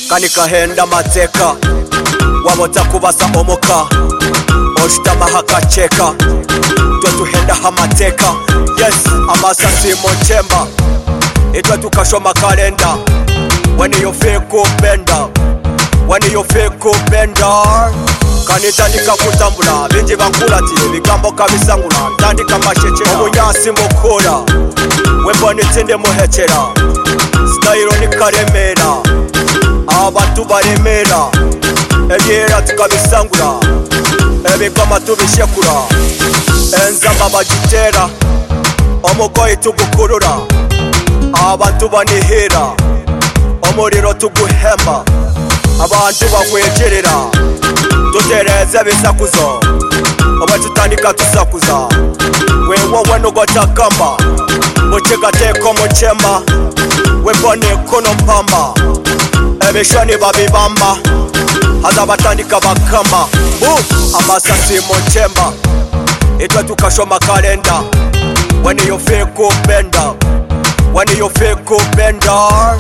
kanika henda mateka wabota kubasa omoka oshitama hakacheka twe tuhenda hamateka. Yes, amasasi mochemba itwe tukashoma kalenda. When you feel kubenda, when you feel kubenda, kanitandika kutambula binji bakulati bigambo kabisangula tandika mashechera obunyasi mukura webone tende muhechera style ni karemera abantu baremera ebyera tukabisangula ebikoma tubishekura enzamba bagitera omugoyi tugukurura abantu banihira omuriro tuguhemba abantu bakwegerera tutereze bisakuzo oba tutandika tusakuza wewowe nugotakamba mukigateko muchemba webone kono mpamba ebishoni babibamba haza batandika bakamba amasasi muchemba itwe tukashoma kalenda. When you feel kubenda, when you feel kubenda,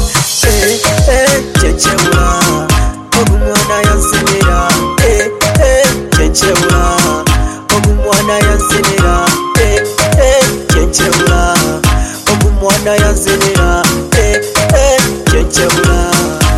chechebula omwana yansemera chechebula omwana yansemera chechebula omwana yansemera chechebula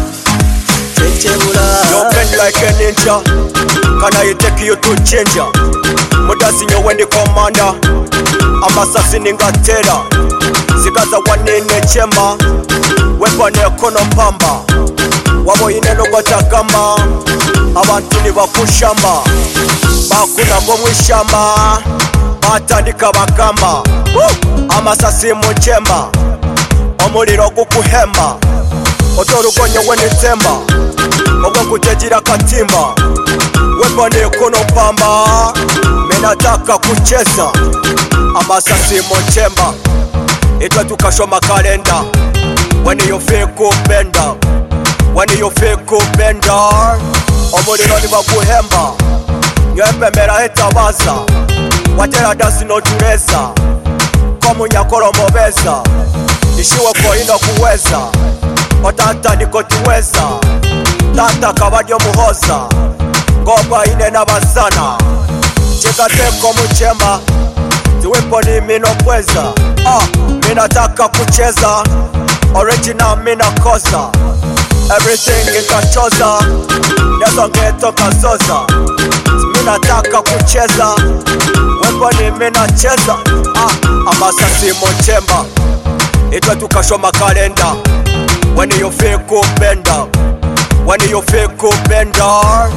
you bend like a ninja. Can I take you to changer? Mudasinyo when the commander amasasi ningatera zikaza wanene chemba webone kono mpamba wabo ineno gotakamba abantu ni bakushamba bakuna ngo mwishamba batandika bakamba amasasi muchemba omuliro gukuhemba otorugonyo wenitemba ogwo kutegira katimba webone kono mpamba menataka kucheza amasasi muchemba itwe tukashoma kalenda. When you feel kubenda, when you feel kubenda, omuliro ni bakuhemba nyepemera etabaza watera dasi notureza komunyakoro mobeza ishiwe koino kuweza otata niko tuweza tata kabadyo muhoza ngomba ine nabasana chigateko muchemba ziwepo ni mino pweza minataka kucheza original mina kosa everything ikachoza nezo ngetoka zoza minataka kucheza wepo ni mina cheza amasasi muchemba itwe tukashoma kalenda. When you feel kubenda, when you feel kubenda,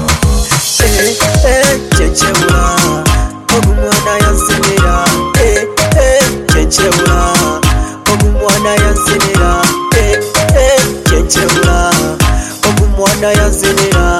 chechebula omwana yansemera chechebula omwana yansemera chechebula omwana yansemera